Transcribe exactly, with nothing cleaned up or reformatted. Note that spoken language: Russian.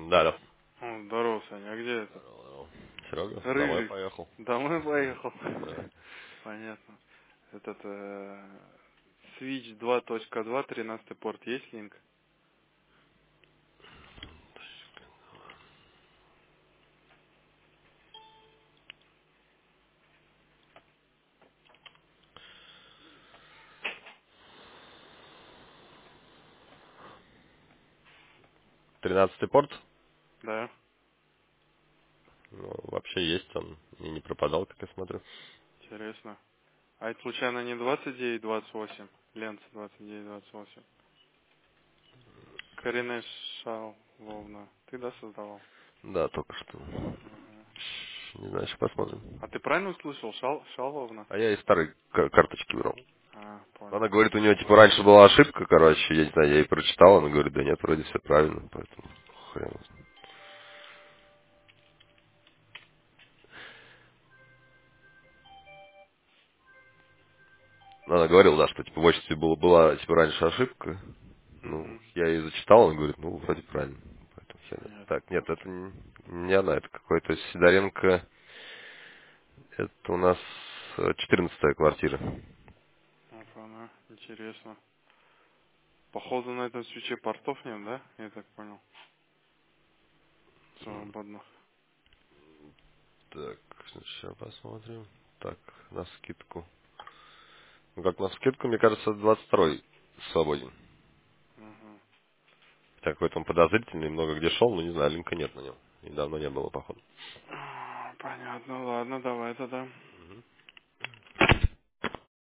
Да, да. О, здорово, Саня. А где этот? Серега, домой Рыжий. поехал. Домой поехал. Да. Понятно. Этот э, Switch два точка два, тринадцатый порт, есть линк? Тринадцатый порт? Да. Ну, вообще есть он. И не пропадал, как я смотрю. Интересно. А это случайно не двадцать девять двадцать восемь? Ленца двадцать девять двадцать восемь. Карине Шаловна. Ты, да, создавал? Да, только что. Ага. Не знаю, сейчас посмотрим. А ты правильно услышал? Шал, Шаловна? А я из старой к- карточки брал. А, Она понял. говорит, у нее типа раньше была ошибка, короче, я не знаю, я ей прочитал, она говорит, да нет, вроде все правильно, поэтому хрен. его знает. Она говорила, да, что типа в отчестве было, была типа раньше ошибка. Ну, Угу. я ей зачитал, она говорит, ну, вроде правильно. Поэтому хер знает. Понятно. Так, нет, это не, не она, это какой-то Сидоренко. Это у нас э, четырнадцатая квартира. Ага, интересно. Походу на этом свече портов нет, да? Я так понял. Свободно. Так, сейчас посмотрим. Так, на скидку. Ну, как на скидку, мне кажется, двадцать второй свободен. Угу. Хотя какой-то он подозрительный, много где шел, но не знаю, линка нет на нем. Недавно не было, походу. Понятно, ладно, давай тогда.